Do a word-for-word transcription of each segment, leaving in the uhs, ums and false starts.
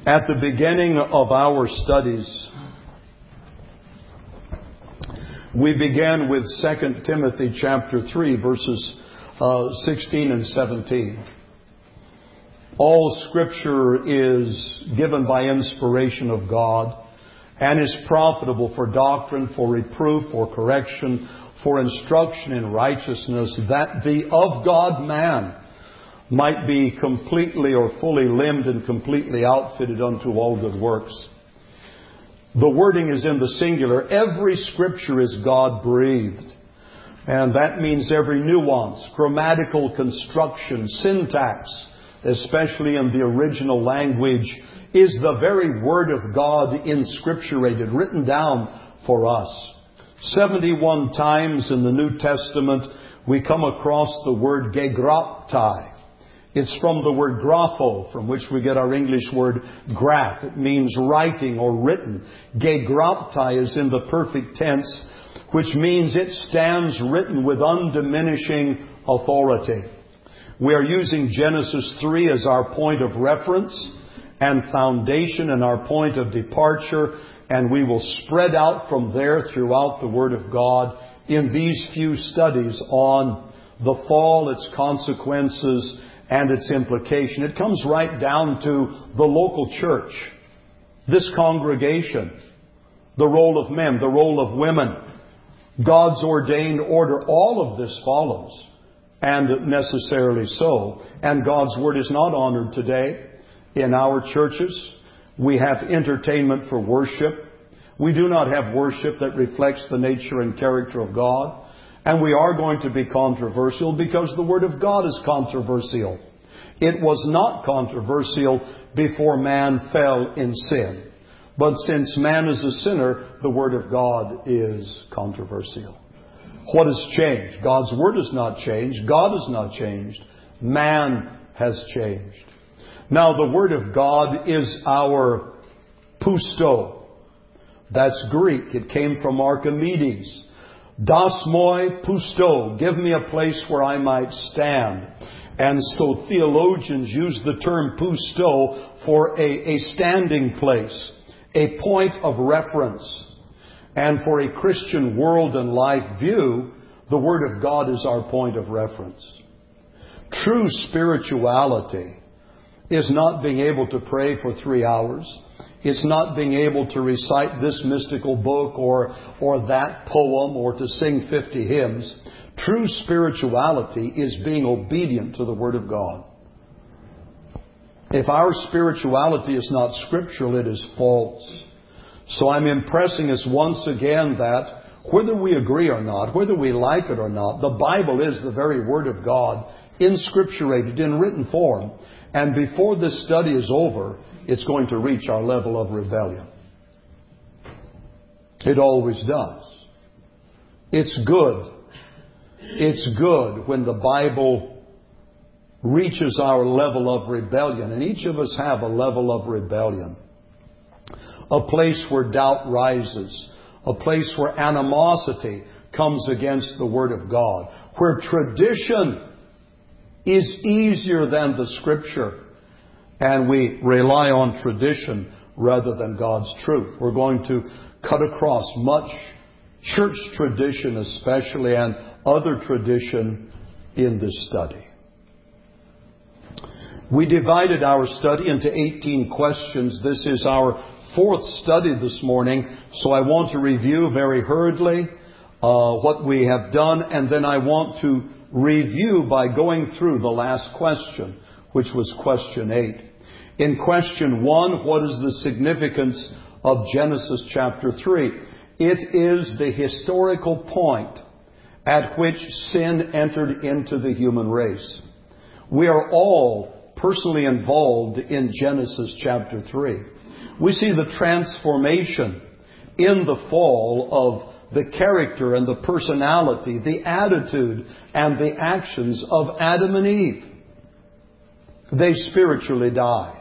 At the beginning of our studies, we began with Second Timothy chapter three, verses uh, sixteen and seventeen. All Scripture is given by inspiration of God and is profitable for doctrine, for reproof, for correction, for instruction in righteousness, that the of God man might be completely or fully limbed and completely outfitted unto all good works. The wording is in the singular. Every Scripture is God-breathed. And that means every nuance, grammatical construction, syntax, especially in the original language, is the very Word of God inscripturated, written down for us. seventy-one times in the New Testament we come across the word gegraptai. It's from the word grapho, from which we get our English word graph. It means writing or written. Gegraptai is in the perfect tense, which means it stands written with undiminishing authority. We are using Genesis three as our point of reference and foundation and our point of departure, and we will spread out from there throughout the Word of God in these few studies on the fall, its consequences, and its implication. It comes right down to the local church, this congregation, the role of men, the role of women, God's ordained order. All of this follows, and necessarily so. And God's Word is not honored today in our churches. We have entertainment for worship. We do not have worship that reflects the nature and character of God. And we are going to be controversial because the Word of God is controversial. It was not controversial before man fell in sin. But since man is a sinner, the Word of God is controversial. What has changed? God's Word has not changed. God has not changed. Man has changed. Now, the Word of God is our pousto. That's Greek. It came from Archimedes. Das moi pousto. Give me a place where I might stand. And so theologians use the term pousto for a, a standing place, a point of reference. And for a Christian world and life view, the Word of God is our point of reference. True spirituality is not being able to pray for three hours. It's not being able to recite this mystical book or, or that poem or to sing fifty hymns. True spirituality is being obedient to the Word of God. If our spirituality is not scriptural, it is false. So I'm impressing us once again that whether we agree or not, whether we like it or not, the Bible is the very Word of God, inscripturated in written form. And before this study is over, it's going to reach our level of rebellion. It always does. It's good. It's good when the Bible reaches our level of rebellion. And each of us have a level of rebellion. A place where doubt rises. A place where animosity comes against the Word of God. Where tradition is easier than the Scripture. And we rely on tradition rather than God's truth. We're going to cut across much church tradition especially and other tradition in this study. We divided our study into eighteen questions. This is our fourth study this morning, so I want to review very hurriedly uh, what we have done, and then I want to review by going through the last question, which was question eight. In question one, what is the significance of Genesis chapter three? It is the historical point at which sin entered into the human race. We are all personally involved in Genesis chapter three. We see the transformation in the fall of the character and the personality, the attitude and the actions of Adam and Eve. They spiritually died.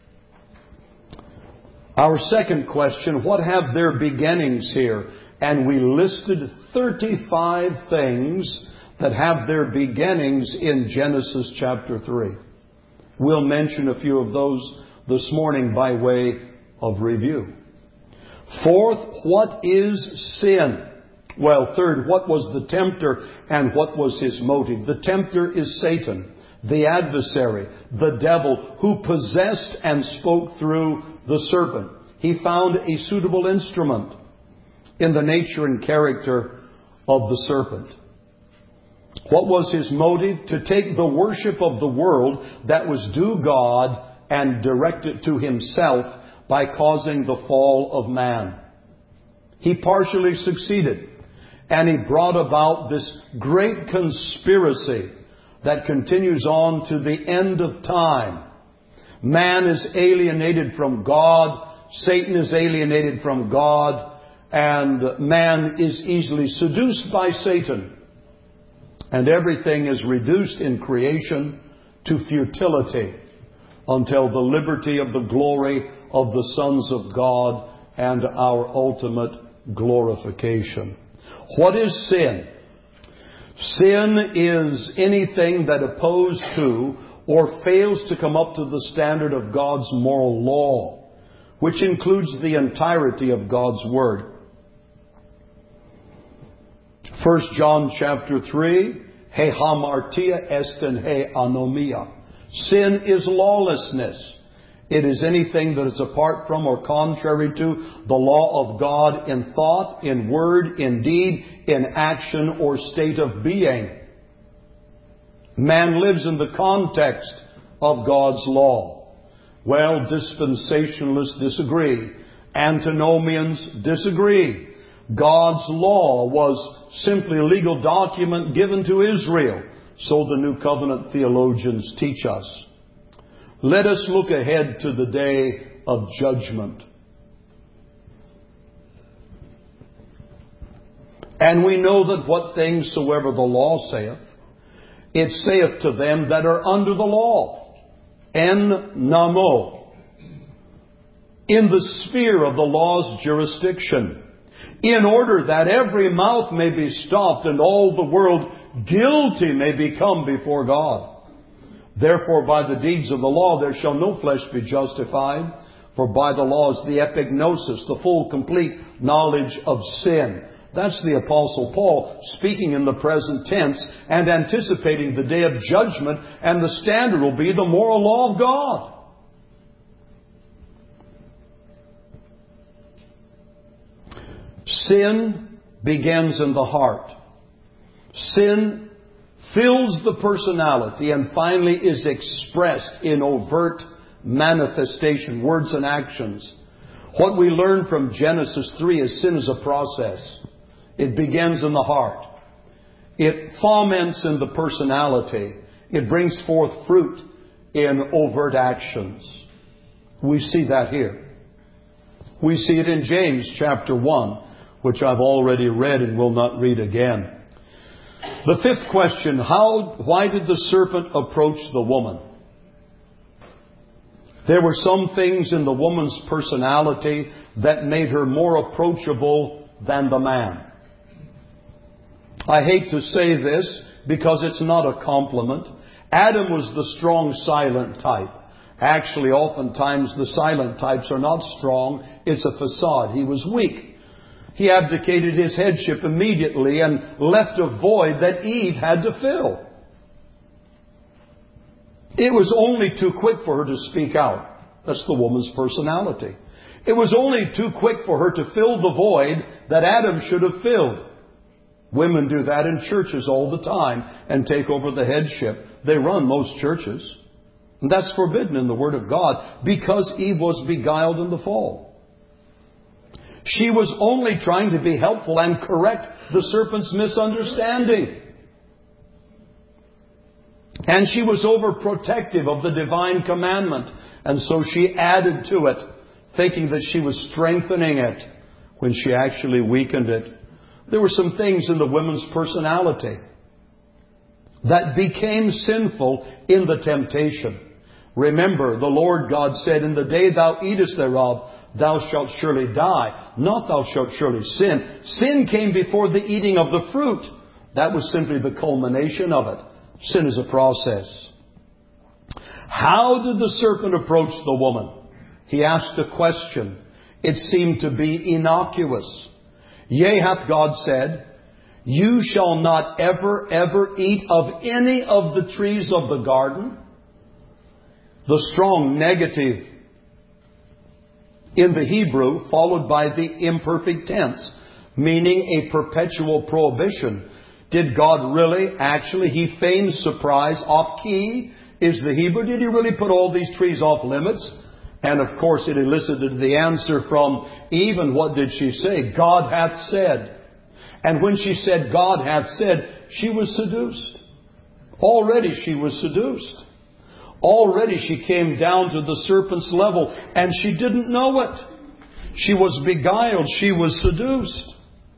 Our second question, what have their beginnings here? And we listed thirty-five things that have their beginnings in Genesis chapter three. We'll mention a few of those this morning by way of review. Fourth, what is sin? Well, third, what was the tempter and what was his motive? The tempter is Satan, the adversary, the devil, who possessed and spoke through the serpent. He found a suitable instrument in the nature and character of the serpent. What was his motive? To take the worship of the world that was due God and direct it to himself by causing the fall of man. He partially succeeded, and he brought about this great conspiracy that continues on to the end of time. Man is alienated from God, Satan is alienated from God, and man is easily seduced by Satan. And everything is reduced in creation to futility until the liberty of the glory of the sons of God and our ultimate glorification. What is sin? Sin is anything that opposes to or fails to come up to the standard of God's moral law, which includes the entirety of God's Word. First John chapter three, he hamartia est in he anomia. Sin is lawlessness. It is anything that is apart from or contrary to the law of God in thought, in word, in deed, in action, or state of being. Man lives in the context of God's law. Well, dispensationalists disagree. Antinomians disagree. God's law was simply a legal document given to Israel, so the New Covenant theologians teach us. Let us look ahead to the day of judgment. And we know that what things soever the law saith, it saith to them that are under the law. En namo. In the sphere of the law's jurisdiction. In order that every mouth may be stopped and all the world guilty may become before God. Therefore, by the deeds of the law there shall no flesh be justified, for by the law is the epignosis, the full, complete knowledge of sin. That's the Apostle Paul speaking in the present tense and anticipating the day of judgment, and the standard will be the moral law of God. Sin begins in the heart. Sin fills the personality and finally is expressed in overt manifestation, words and actions. What we learn from Genesis three is sin is a process. It begins in the heart. It foments in the personality. It brings forth fruit in overt actions. We see that here. We see it in James chapter one, which I've already read and will not read again. The fifth question, how, why did the serpent approach the woman? There were some things in the woman's personality that made her more approachable than the man. I hate to say this because it's not a compliment. Adam was the strong, silent type. Actually, oftentimes the silent types are not strong. It's a facade. He was weak. He abdicated his headship immediately and left a void that Eve had to fill. It was only too quick for her to speak out. That's the woman's personality. It was only too quick for her to fill the void that Adam should have filled. Women do that in churches all the time and take over the headship. They run most churches. And that's forbidden in the Word of God because Eve was beguiled in the fall. She was only trying to be helpful and correct the serpent's misunderstanding. And she was overprotective of the divine commandment. And so she added to it, thinking that she was strengthening it when she actually weakened it. There were some things in the woman's personality that became sinful in the temptation. Remember, the Lord God said, in the day thou eatest thereof, thou shalt surely die. Not thou shalt surely sin. Sin came before the eating of the fruit. That was simply the culmination of it. Sin is a process. How did the serpent approach the woman? He asked a question. It seemed to be innocuous. Yea, hath God said, you shall not ever, ever eat of any of the trees of the garden. The strong negative in the Hebrew, followed by the imperfect tense, meaning a perpetual prohibition. Did God really, actually, He feigns surprise. Off key is the Hebrew. Did He really put all these trees off limits? And of course it elicited the answer from Eve. And what did she say? God hath said. And when she said God hath said, she was seduced. Already she was seduced. Already she came down to the serpent's level, and she didn't know it. She was beguiled. She was seduced.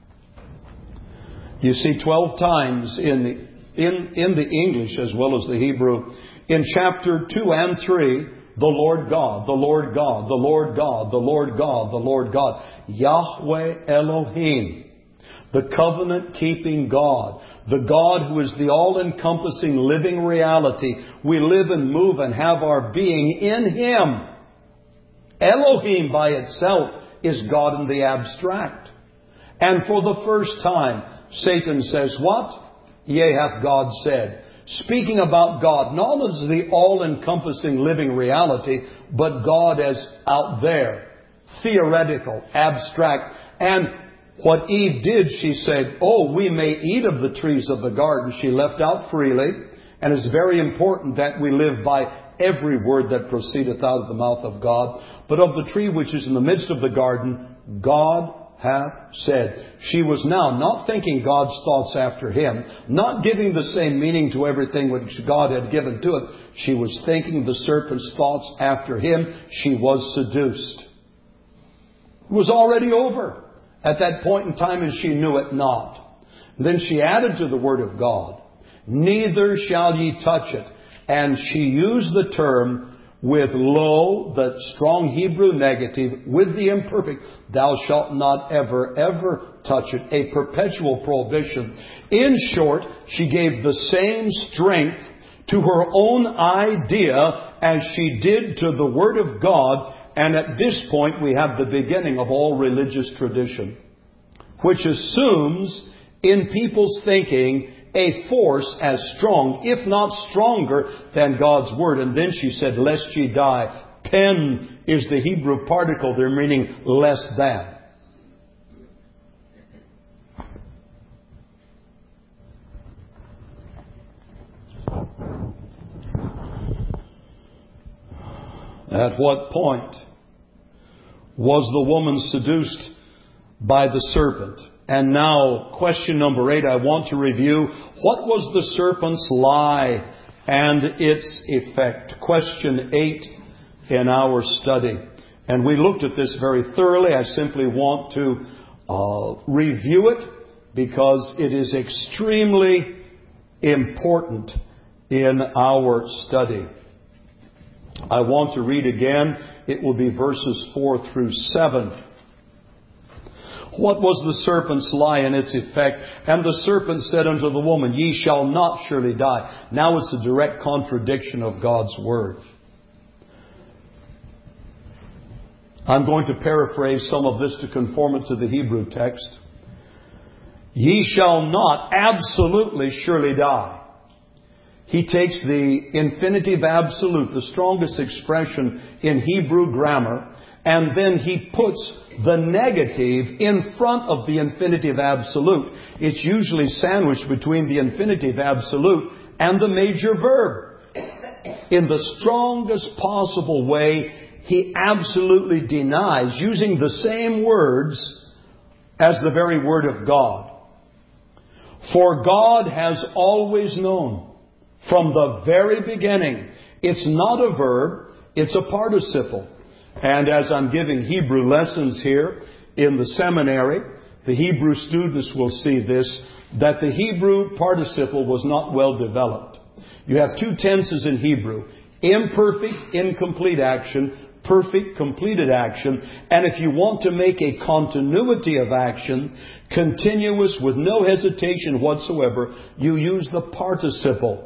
You see, twelve times in the, in, in the English as well as the Hebrew, in chapter two and three, the Lord God, the Lord God, the Lord God, the Lord God, the Lord God, Yahweh Elohim. The covenant-keeping God. The God who is the all-encompassing living reality. We live and move and have our being in Him. Elohim by itself is God in the abstract. And for the first time, Satan says, what? Yea, hath God said. Speaking about God, not as the all-encompassing living reality, but God as out there. Theoretical, abstract. And what Eve did, she said, oh, we may eat of the trees of the garden. She left out freely. And it's very important that we live by every word that proceedeth out of the mouth of God. But of the tree which is in the midst of the garden, God hath said. She was now not thinking God's thoughts after Him, not giving the same meaning to everything which God had given to it. She was thinking the serpent's thoughts after Him. She was seduced. It was already over at that point in time, and she knew it not. And then she added to the Word of God, neither shall ye touch it. And she used the term with lo, the strong Hebrew negative, with the imperfect, thou shalt not ever, ever touch it. A perpetual prohibition. In short, she gave the same strength to her own idea as she did to the Word of God. And at this point, we have the beginning of all religious tradition, which assumes in people's thinking a force as strong, if not stronger, than God's Word. And then she said, lest ye die. Pen is the Hebrew particle there, meaning less than. At what point was the woman seduced by the serpent? And now, question number eight, I want to review, what was the serpent's lie and its effect? Question eight in our study. And we looked at this very thoroughly. I simply want to uh, review it because it is extremely important in our study. I want to read again. It will be verses four through seven. What was the serpent's lie and its effect? And the serpent said unto the woman, ye shall not surely die. Now it's a direct contradiction of God's Word. I'm going to paraphrase some of this to conform it to the Hebrew text. Ye shall not absolutely surely die. He takes the infinitive absolute, the strongest expression in Hebrew grammar, and then he puts the negative in front of the infinitive absolute. It's usually sandwiched between the infinitive absolute and the major verb. In the strongest possible way, he absolutely denies using the same words as the very Word of God. For God has always known from the very beginning. It's not a verb, it's a participle. And as I'm giving Hebrew lessons here in the seminary, the Hebrew students will see this, that the Hebrew participle was not well developed. You have two tenses in Hebrew: imperfect, incomplete action, perfect, completed action. And if you want to make a continuity of action, continuous with no hesitation whatsoever, you use the participle.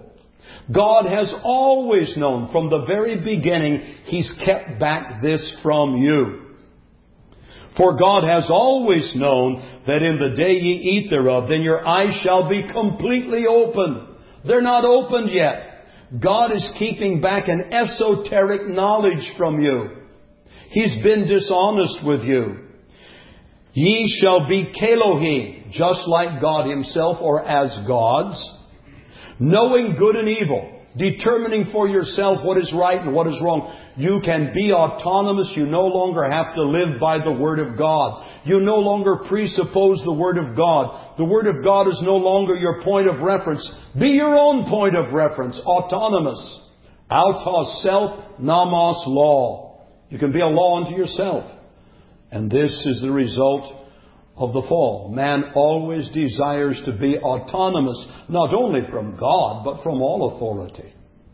God has always known from the very beginning. He's kept back this from you. For God has always known that in the day ye eat thereof, then your eyes shall be completely opened. They're not opened yet. God is keeping back an esoteric knowledge from you. He's been dishonest with you. Ye shall be Kelohi, just like God Himself or as gods, knowing good and evil, determining for yourself what is right and what is wrong. You can be autonomous. You no longer have to live by the Word of God. You no longer presuppose the Word of God. The Word of God is no longer your point of reference. Be your own point of reference. Autonomous. Autos, self, nomos, law. You can be a law unto yourself. And this is the result of the fall. Man always desires to be autonomous, not only from God, but from all authority.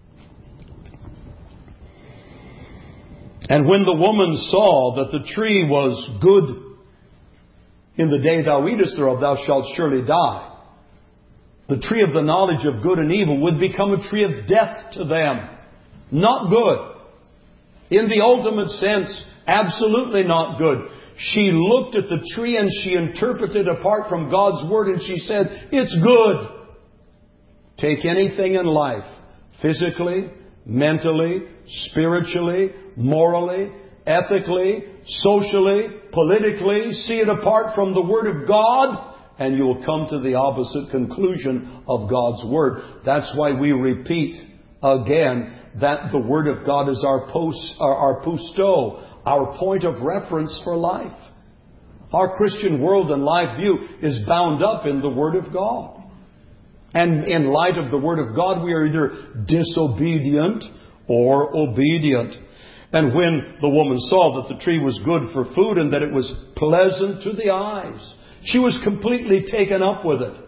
And when the woman saw that the tree was good, in the day thou eatest thereof, thou shalt surely die. The tree of the knowledge of good and evil would become a tree of death to them. Not good. In the ultimate sense, absolutely not good. She looked at the tree and she interpreted apart from God's Word and she said, it's good. Take anything in life, physically, mentally, spiritually, morally, ethically, socially, politically, see it apart from the Word of God, and you will come to the opposite conclusion of God's Word. That's why we repeat again that the Word of God is our post, our, our pusto, our point of reference for life. Our Christian world and life view is bound up in the Word of God. And in light of the Word of God, we are either disobedient or obedient. And when the woman saw that the tree was good for food and that it was pleasant to the eyes, she was completely taken up with it.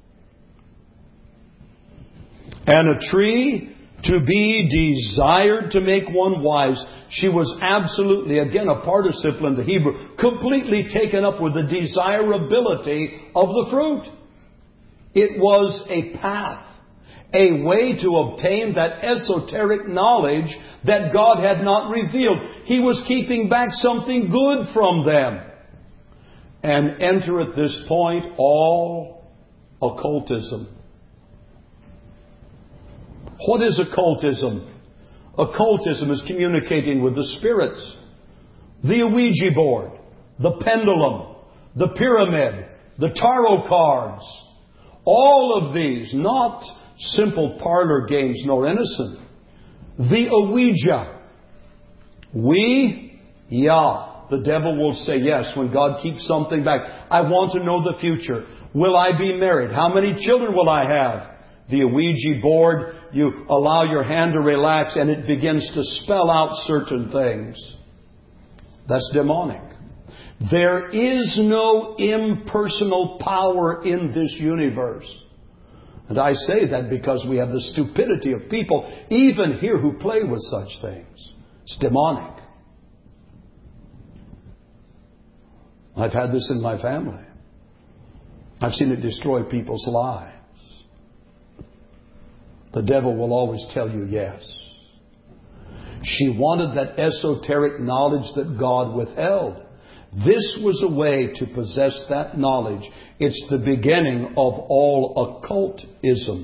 And a tree to be desired to make one wise. She was absolutely, again, a participle in the Hebrew, completely taken up with the desirability of the fruit. It was a path, a way to obtain that esoteric knowledge that God had not revealed. He was keeping back something good from them. And enter at this point all occultism. What is occultism? Occultism is communicating with the spirits. The Ouija board, the pendulum, the pyramid, the tarot cards. All of these, not simple parlor games nor innocent. The Ouija. We, yeah. The devil will say yes when God keeps something back. I want to know the future. Will I be married? How many children will I have? The Ouija board, you allow your hand to relax and it begins to spell out certain things. That's demonic. There is no impersonal power in this universe. And I say that because we have the stupidity of people, even here, who play with such things. It's demonic. I've had this in my family. I've seen it destroy people's lives. The devil will always tell you yes. She wanted that esoteric knowledge that God withheld. This was a way to possess that knowledge. It's the beginning of all occultism.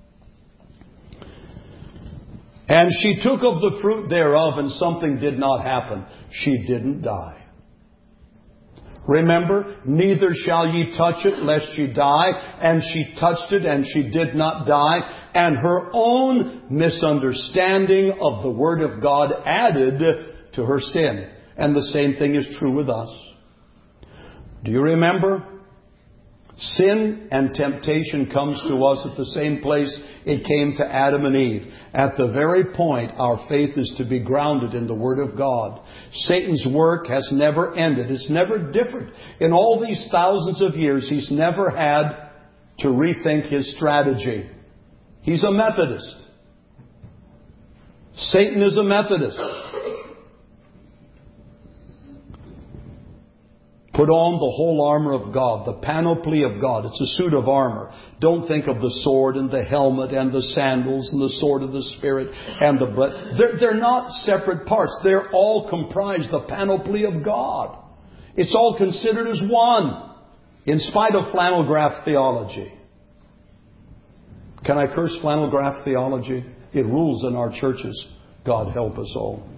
And she took of the fruit thereof, and something did not happen. She didn't die. Remember, neither shall ye touch it, lest ye die. And she touched it, and she did not die. And her own misunderstanding of the Word of God added to her sin. And the same thing is true with us. Do you remember? Sin and temptation comes to us at the same place it came to Adam and Eve. At the very point our faith is to be grounded in the Word of God. Satan's work has never ended. It's never different. In all these thousands of years, he's never had to rethink his strategy. He's a Methodist. Satan is a Methodist. Put on the whole armor of God, the panoply of God. It's a suit of armor. Don't think of the sword and the helmet and the sandals and the sword of the Spirit and the but they're, they're not separate parts. They're all comprised the panoply of God. It's all considered as one, in spite of flannel graph theology. Can I curse flannel graph theology? It rules in our churches. God help us all.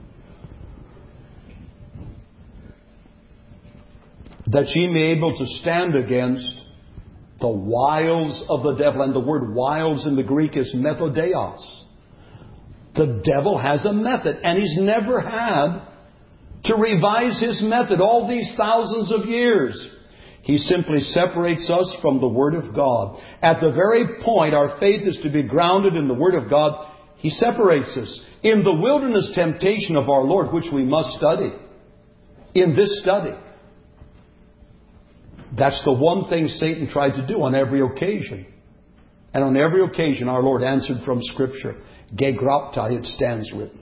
That ye may be able to stand against the wiles of the devil. And the word wiles in the Greek is methodeos. The devil has a method, and he's never had to revise his method all these thousands of years. He simply separates us from the Word of God. At the very point our faith is to be grounded in the Word of God, He separates us. In the wilderness temptation of our Lord, which we must study, in this study, that's the one thing Satan tried to do on every occasion. And on every occasion our Lord answered from Scripture. Ge graptai, it stands written.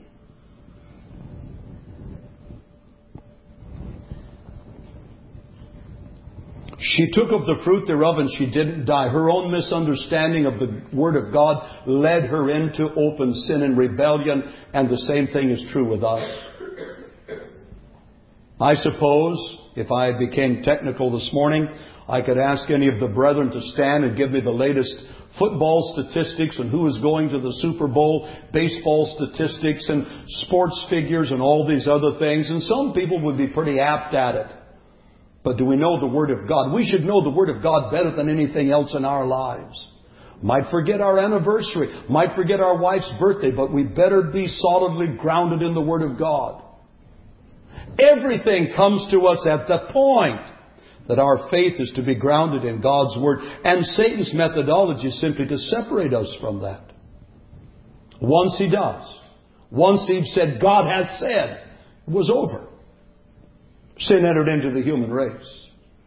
She took of the fruit thereof and she didn't die. Her own misunderstanding of the Word of God led her into open sin and rebellion. And the same thing is true with us. I suppose, if I became technical this morning, I could ask any of the brethren to stand and give me the latest football statistics and who is going to the Super Bowl, baseball statistics and sports figures and all these other things. And some people would be pretty apt at it. But do we know the Word of God? We should know the Word of God better than anything else in our lives. Might forget our anniversary, might forget our wife's birthday, but we better be solidly grounded in the Word of God. Everything comes to us at the point that our faith is to be grounded in God's Word. And Satan's methodology is simply to separate us from that. Once he does, once he said, God hath said, it was over. Sin entered into the human race.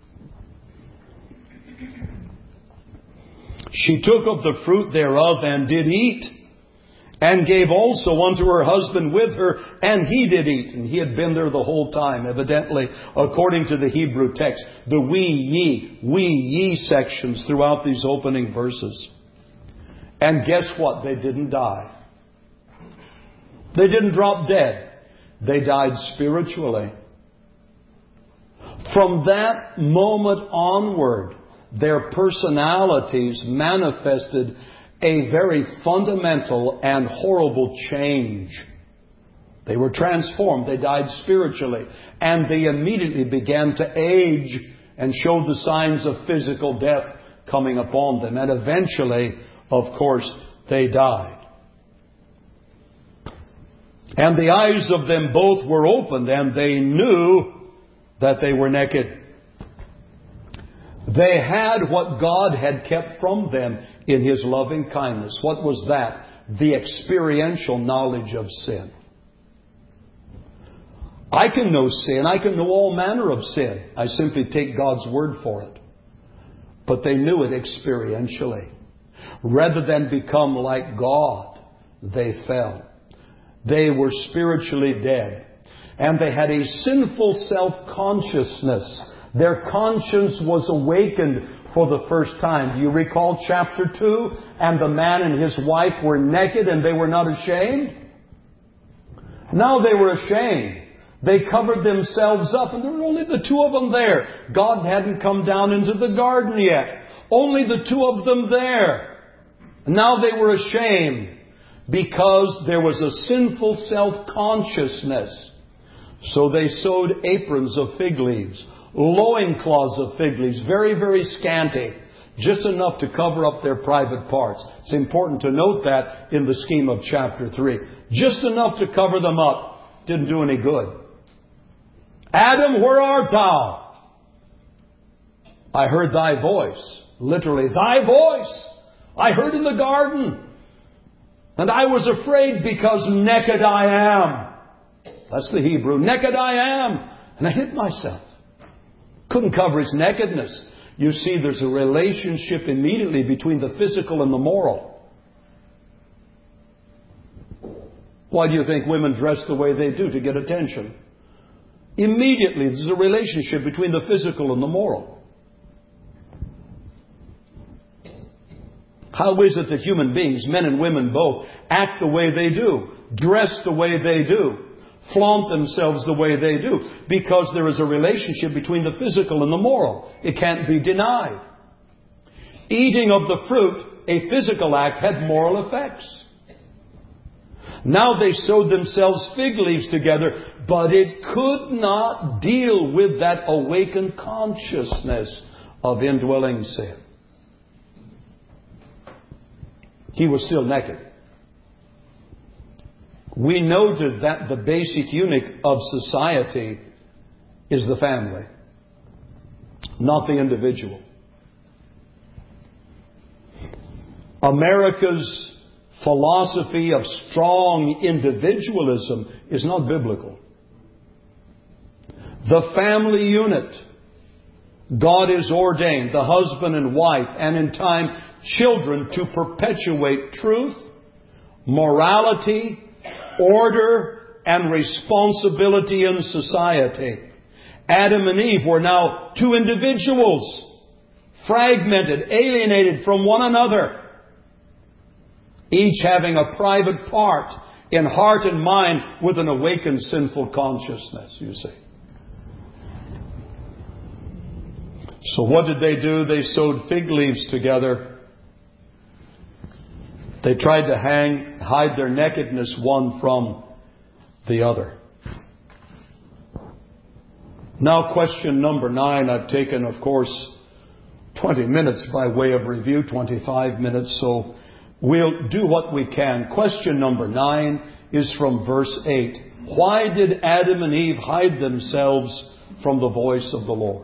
She took of the fruit thereof and did eat, and gave also unto her husband with her, and he did eat. And he had been there the whole time, evidently, according to the Hebrew text. The we, ye, we, ye sections throughout these opening verses. And guess what? They didn't die. They didn't drop dead. They died spiritually. From that moment onward, their personalities manifested a very fundamental and horrible change. They were transformed. They died spiritually. And they immediately began to age and showed the signs of physical death coming upon them. And eventually, of course, they died. And the eyes of them both were opened, and they knew that they were naked. They had what God had kept from them in His loving kindness. What was that? The experiential knowledge of sin. I can know sin. I can know all manner of sin. I simply take God's word for it. But they knew it experientially. Rather than become like God, they fell. They were spiritually dead. And they had a sinful self-consciousness. Their conscience was awakened for the first time. Do you recall chapter two? And the man and his wife were naked and they were not ashamed? Now they were ashamed. They covered themselves up, and there were only the two of them there. God hadn't come down into the garden yet. Only the two of them there. Now they were ashamed because there was a sinful self-consciousness. So they sewed aprons of fig leaves, loincloths of fig leaves, very, very scanty, just enough to cover up their private parts. It's important to note that in the scheme of chapter three. Just enough to cover them up. Didn't do any good. Adam, where art thou? I heard thy voice. Literally, thy voice. I heard in the garden. And I was afraid because naked I am. That's the Hebrew. Naked I am. And I hid myself. Couldn't cover his nakedness. You see, there's a relationship immediately between the physical and the moral. Why do you think women dress the way they do? To get attention. Immediately, there's a relationship between the physical and the moral. How is it that human beings, men and women both, act the way they do, dress the way they do, flaunt themselves the way they do? Because there is a relationship between the physical and the moral. It can't be denied. Eating of the fruit, a physical act, had moral effects. Now they sewed themselves fig leaves together, but it could not deal with that awakened consciousness of indwelling sin. He was still naked. We noted that the basic unit of society is the family, not the individual. America's philosophy of strong individualism is not biblical. The family unit, God has ordained the husband and wife, and in time, children, to perpetuate truth, morality, order, and responsibility in society. Adam and Eve were now two individuals, fragmented, alienated from one another, each having a private part in heart and mind with an awakened sinful consciousness, you see. So what did they do? They sewed fig leaves together. They tried to hang, hide their nakedness one from the other. Now, question number nine. I've taken, of course, twenty minutes by way of review, twenty-five minutes, so we'll do what we can. Question number nine is from verse eight. Why did Adam and Eve hide themselves from the voice of the Lord?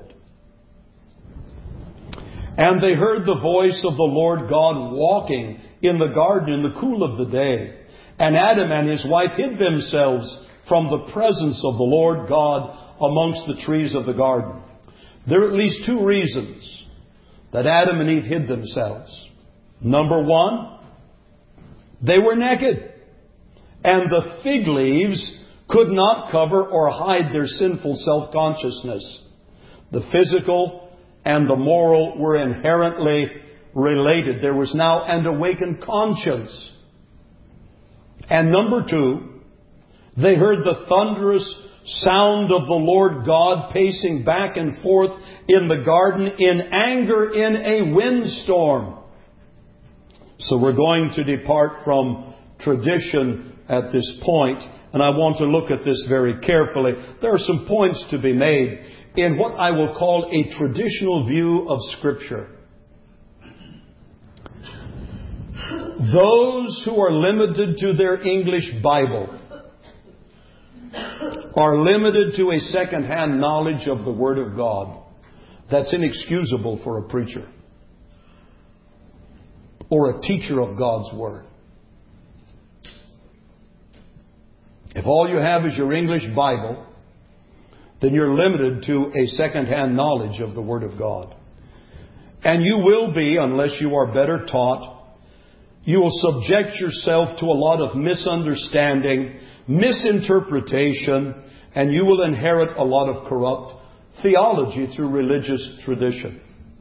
And they heard the voice of the Lord God walking in the garden in the cool of the day. And Adam and his wife hid themselves from the presence of the Lord God amongst the trees of the garden. There are at least two reasons that Adam and Eve hid themselves. Number one, they were naked. And the fig leaves could not cover or hide their sinful self-consciousness. The physical and the moral were inherently related. There was now an awakened conscience. And number two, they heard the thunderous sound of the Lord God pacing back and forth in the garden in anger in a windstorm. So we're going to depart from tradition at this point, and I want to look at this very carefully. There are some points to be made in what I will call a traditional view of Scripture. Those who are limited to their English Bible are limited to a second-hand knowledge of the Word of God. That's inexcusable for a preacher or a teacher of God's Word. If all you have is your English Bible, then you're limited to a second-hand knowledge of the Word of God. And you will be, unless you are better taught, you will subject yourself to a lot of misunderstanding, misinterpretation, and you will inherit a lot of corrupt theology through religious tradition.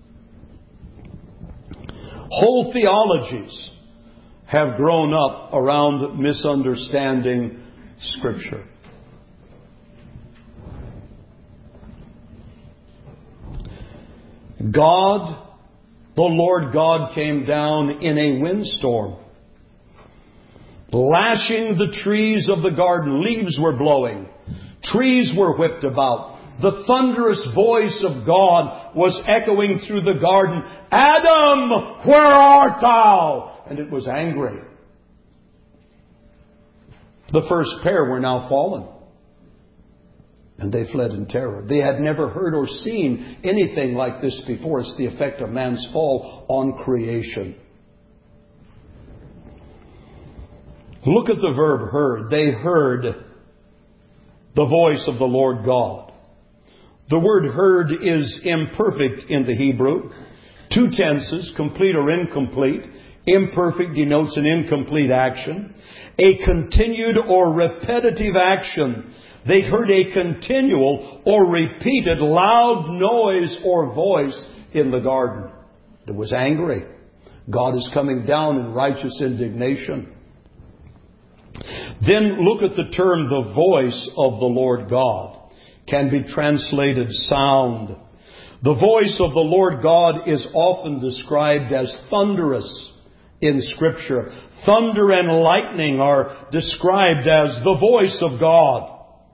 Whole theologies have grown up around misunderstanding Scripture. God, the Lord God, came down in a windstorm, lashing the trees of the garden. Leaves were blowing. Trees were whipped about. The thunderous voice of God was echoing through the garden, "Adam, where art thou?" And it was angry. The first pair were now fallen. And they fled in terror. They had never heard or seen anything like this before. It's the effect of man's fall on creation. Look at the verb heard. They heard the voice of the Lord God. The word heard is imperfect in the Hebrew. Two tenses, complete or incomplete. Imperfect denotes an incomplete action. A continued or repetitive action. They heard a continual or repeated loud noise or voice in the garden. It was angry. God is coming down in righteous indignation. Then look at the term, the voice of the Lord God. Can be translated sound. The voice of the Lord God is often described as thunderous in Scripture. Thunder and lightning are described as the voice of God.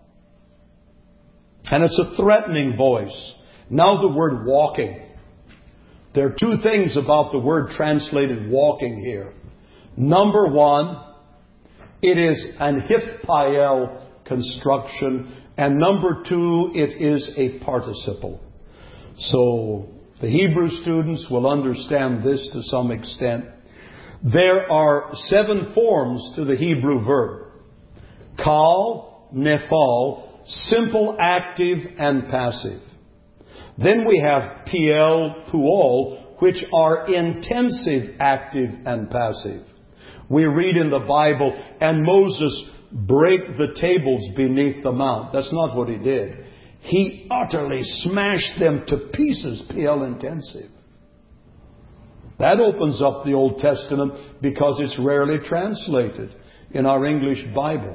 And it's a threatening voice. Now the word walking. There are two things about the word translated walking here. Number one, it is an hithpael construction. And number two, it is a participle. So the Hebrew students will understand this to some extent. There are seven forms to the Hebrew verb. Kal, nephal, simple, active, and passive. Then we have piel, puol, which are intensive, active, and passive. We read in the Bible, and Moses brake the tables beneath the mount. That's not what he did. He utterly smashed them to pieces, piel intensive. That opens up the Old Testament because it's rarely translated in our English Bible.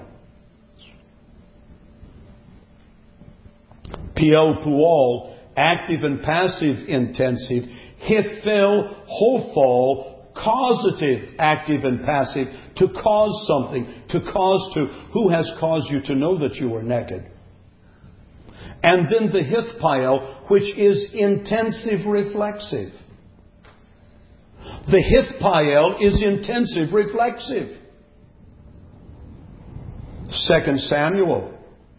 Piel, puol, active and passive intensive. Hithel, hophal, causative, active and passive, to cause something, to cause to. Who has caused you to know that you were naked? And then the hithpael, which is intensive reflexive. The hithpael is intensive reflexive. Second Samuel.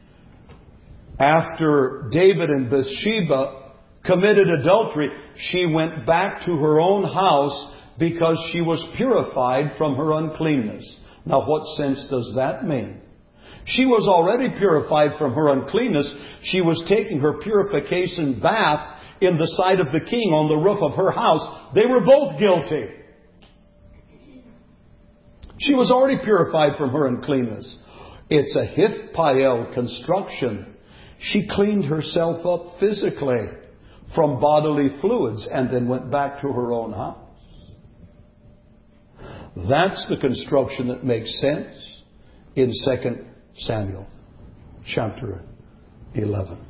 After David and Bathsheba committed adultery, she went back to her own house because she was purified from her uncleanness. Now, what sense does that mean? She was already purified from her uncleanness. She was taking her purification bath in the sight of the king on the roof of her house. They were both guilty. She was already purified from her uncleanness. It's a hithpael construction. She cleaned herself up physically from bodily fluids and then went back to her own house. That's the construction that makes sense in Second Samuel chapter eleven.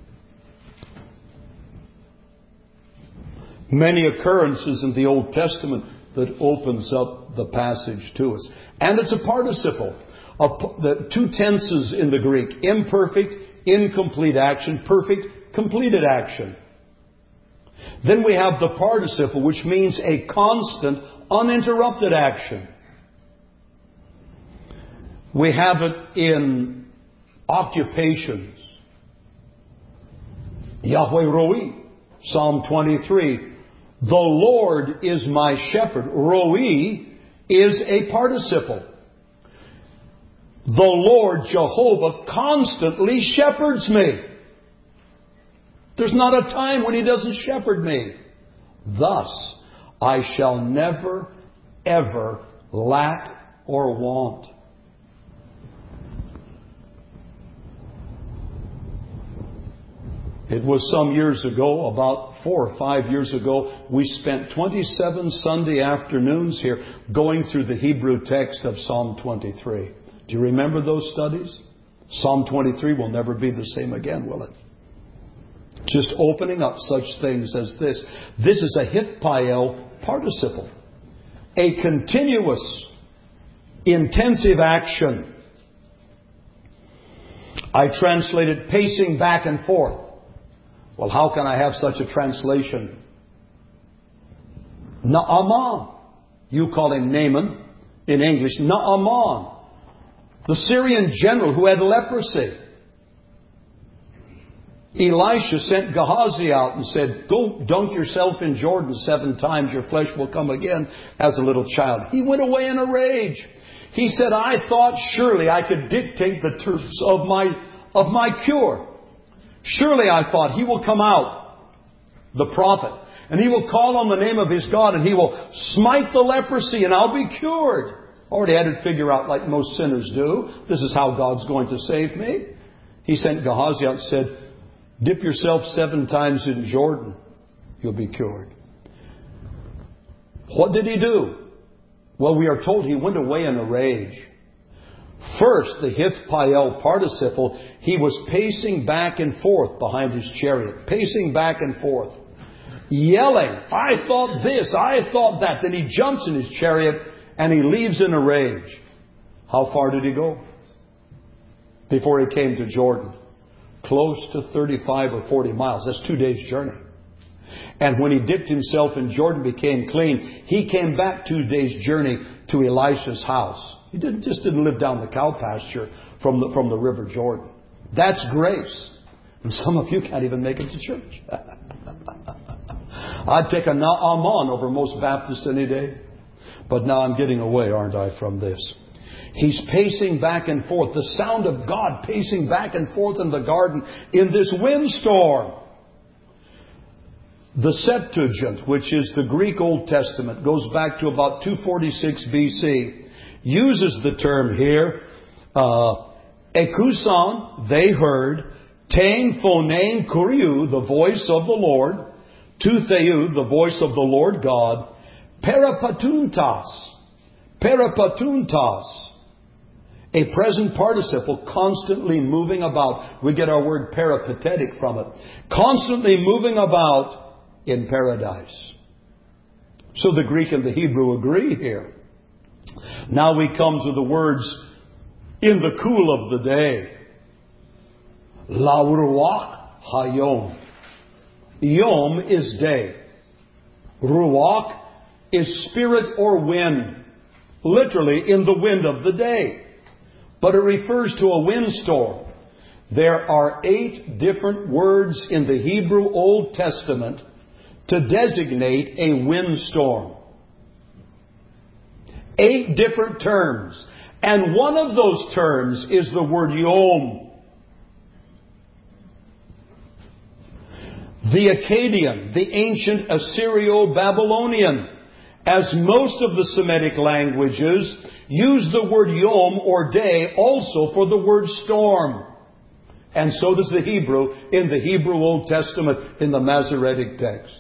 Many occurrences in the Old Testament that opens up the passage to us. And it's a participle. The two tenses in the Greek. Imperfect, incomplete action. Perfect, completed action. Then we have the participle, which means a constant, uninterrupted action. We have it in occupations. Yahweh Roi, Psalm twenty-three. The Lord is my shepherd. Roi is a participle. The Lord Jehovah constantly shepherds me. There's not a time when He doesn't shepherd me. Thus, I shall never, ever lack or want. It was some years ago, about four or five years ago, we spent twenty-seven Sunday afternoons here going through the Hebrew text of Psalm twenty-three. Do you remember those studies? Psalm twenty-three will never be the same again, will it? Just opening up such things as this. This is a hithpael participle. A continuous, intensive action. I translated pacing back and forth. Well, how can I have such a translation? Naaman. You call him Naaman in English. Naaman. The Syrian general who had leprosy. Elisha sent Gehazi out and said, go dunk yourself in Jordan seven times. Your flesh will come again as a little child. He went away in a rage. He said, I thought surely I could dictate the terms of my, of my cure. Surely I thought he will come out, the prophet, And He will call on the name of His God, and He will smite the leprosy, and I'll be cured. Already had it figured out like most sinners do. This is how God's going to save me. He sent Gehazi out and said, dip yourself seven times in Jordan. You'll be cured. What did he do? Well, we are told he went away in a rage. First, the Hithpael participle, he was pacing back and forth behind his chariot. Pacing back and forth. Yelling, I thought this, I thought that. Then he jumps in his chariot and he leaves in a rage. How far did he go before he came to Jordan? Close to thirty-five or forty miles. That's two days' journey. And when he dipped himself in Jordan, became clean, he came back two days' journey to Elisha's house. He didn't, just didn't live down the cow pasture from the, from the River Jordan. That's grace. And some of you can't even make it to church. I'd take a Naaman over most Baptists any day. But now I'm getting away, aren't I, from this? He's pacing back and forth. The sound of God pacing back and forth in the garden in this windstorm. The Septuagint, which is the Greek Old Testament, goes back to about two forty-six B C, uses the term here, uh, Ekusan, they heard, Tein phonein kuriu, the voice of the Lord, Tutheu, the voice of the Lord God, Peripatuntas, Peripatuntas, a present participle constantly moving about. We get our word peripatetic from it. Constantly moving about in paradise. So the Greek and the Hebrew agree here. Now we come to the words, in the cool of the day. La ruach hayom. Yom is day. Ruach is spirit or wind. Literally, in the wind of the day. But it refers to a windstorm. There are eight different words in the Hebrew Old Testament to designate a windstorm. Eight different terms. And one of those terms is the word yom. The Akkadian, the ancient Assyrio-Babylonian, as most of the Semitic languages, use the word yom or day also for the word storm. And so does the Hebrew in the Hebrew Old Testament in the Masoretic text.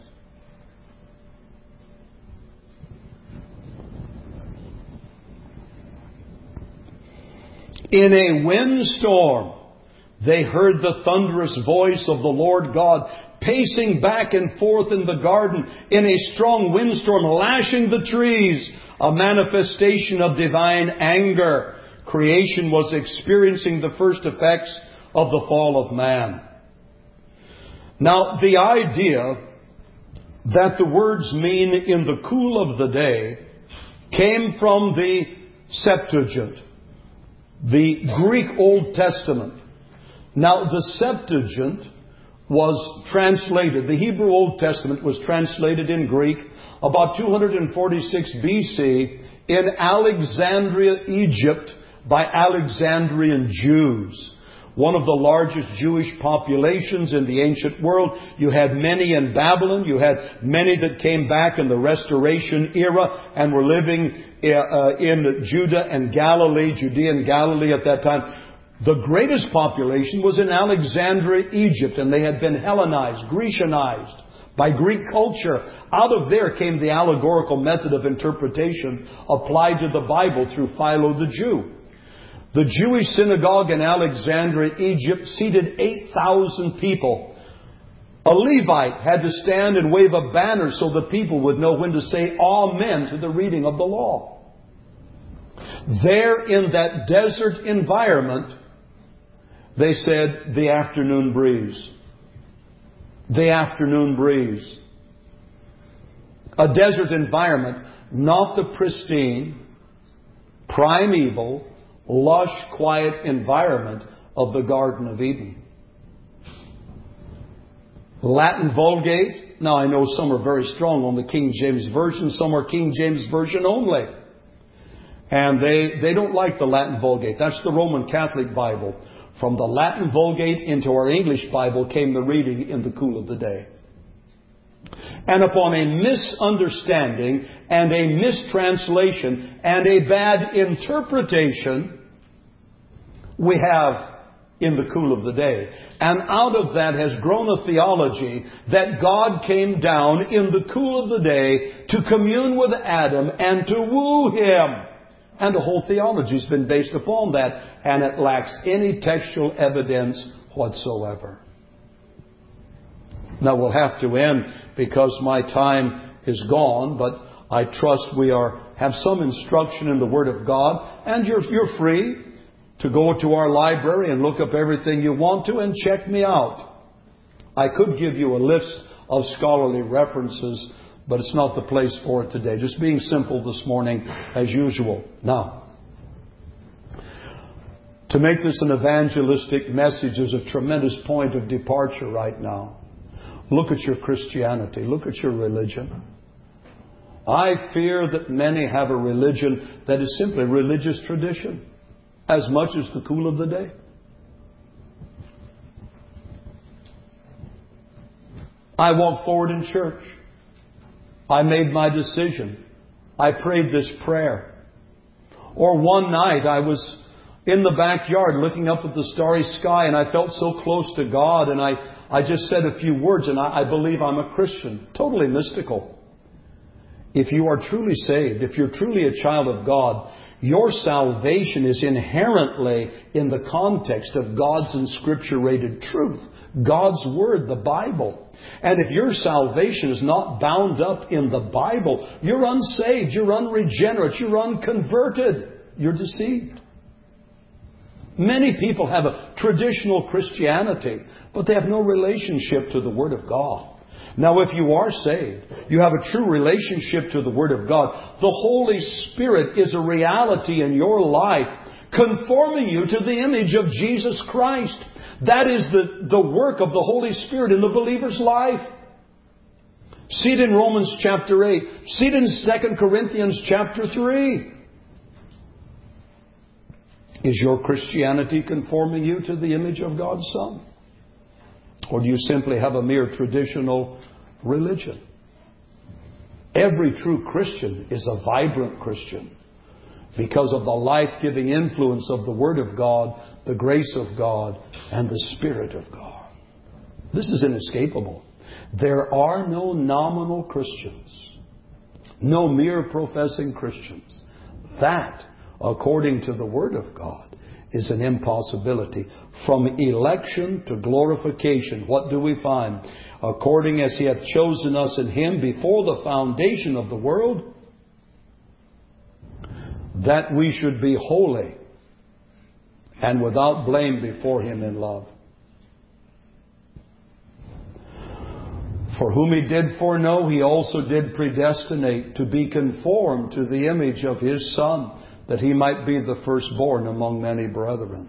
In a windstorm, they heard the thunderous voice of the Lord God pacing back and forth in the garden in a strong windstorm, lashing the trees, a manifestation of divine anger. Creation was experiencing the first effects of the fall of man. Now, the idea that the words mean in the cool of the day came from the Septuagint, the Greek Old Testament. Now, the Septuagint was translated, the Hebrew Old Testament was translated in Greek about two forty-six B C in Alexandria, Egypt, by Alexandrian Jews. One of the largest Jewish populations in the ancient world. You had many in Babylon. You had many that came back in the Restoration era and were living uh, in Judah and Galilee, Judea and Galilee at that time. The greatest population was in Alexandria, Egypt, and they had been Hellenized, Grecianized by Greek culture. Out of there came the allegorical method of interpretation applied to the Bible through Philo the Jew. The Jewish synagogue in Alexandria, Egypt, seated eight thousand people. A Levite had to stand and wave a banner so the people would know when to say Amen to the reading of the law. There in that desert environment, they said, the afternoon breeze. The afternoon breeze. A desert environment, not the pristine, primeval, lush, quiet environment of the Garden of Eden. Latin Vulgate. Now I know some are very strong on the King James Version. Some are King James Version only. And they, they don't like the Latin Vulgate. That's the Roman Catholic Bible. From the Latin Vulgate into our English Bible came the reading in the cool of the day. and upon a misunderstanding and a mistranslation and a bad interpretation, we have in the cool of the day. And out of that has grown a theology that God came down in the cool of the day to commune with Adam and to woo him. And the whole theology has been based upon that, and it lacks any textual evidence whatsoever. Now we'll have to end because my time is gone, but I trust we are have some instruction in the Word of God, and you're, you're free to go to our library and look up everything you want to and check me out. I could give you a list of scholarly references, but it's not the place for it today. Just being simple this morning as usual. Now, to make this an evangelistic message is a tremendous point of departure right now. Look at your Christianity. Look at your religion. I fear that many have a religion that is simply religious tradition, as much as the cool of the day. I walked forward in church. I made my decision. I prayed this prayer. Or one night I was in the backyard looking up at the starry sky, and I felt so close to God, and I, I just said a few words, and I, I believe I'm a Christian. Totally mystical. If you are truly saved, if you're truly a child of God, your salvation is inherently in the context of God's inscripturated truth. God's Word, the Bible. And if your salvation is not bound up in the Bible, you're unsaved, you're unregenerate, you're unconverted, you're deceived. Many people have a traditional Christianity, but they have no relationship to the Word of God. Now, if you are saved, you have a true relationship to the Word of God. The Holy Spirit is a reality in your life, conforming you to the image of Jesus Christ. That is the, the work of the Holy Spirit in the believer's life. See it in Romans chapter eight. See it in Second Corinthians chapter three. Is your Christianity conforming you to the image of God's Son? Or do you simply have a mere traditional religion? Every true Christian is a vibrant Christian because of the life-giving influence of the Word of God, the grace of God, and the Spirit of God. This is inescapable. There are no nominal Christians, no mere professing Christians. That, according to the Word of God, is an impossibility. From election to glorification, what do we find? According as He hath chosen us in Him before the foundation of the world, that we should be holy and without blame before Him in love. For whom He did foreknow, He also did predestinate to be conformed to the image of His Son, that He might be the firstborn among many brethren.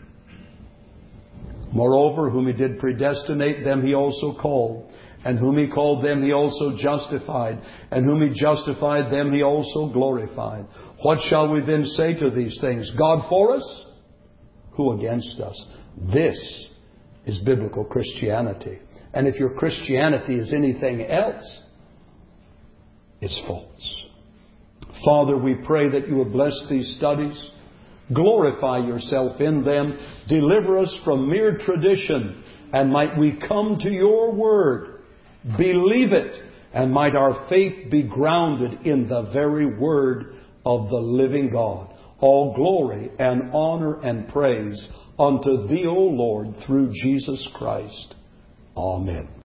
Moreover, whom He did predestinate, them He also called. And whom He called, them He also justified. And whom He justified, them He also glorified. What shall we then say to these things? God for us? Who against us? This is biblical Christianity. And if your Christianity is anything else, it's false. Father, we pray that You would bless these studies. Glorify Yourself in them. Deliver us from mere tradition. And might we come to Your Word, believe it, and might our faith be grounded in the very Word of the living God. All glory and honor and praise unto Thee, O Lord, through Jesus Christ. Amen.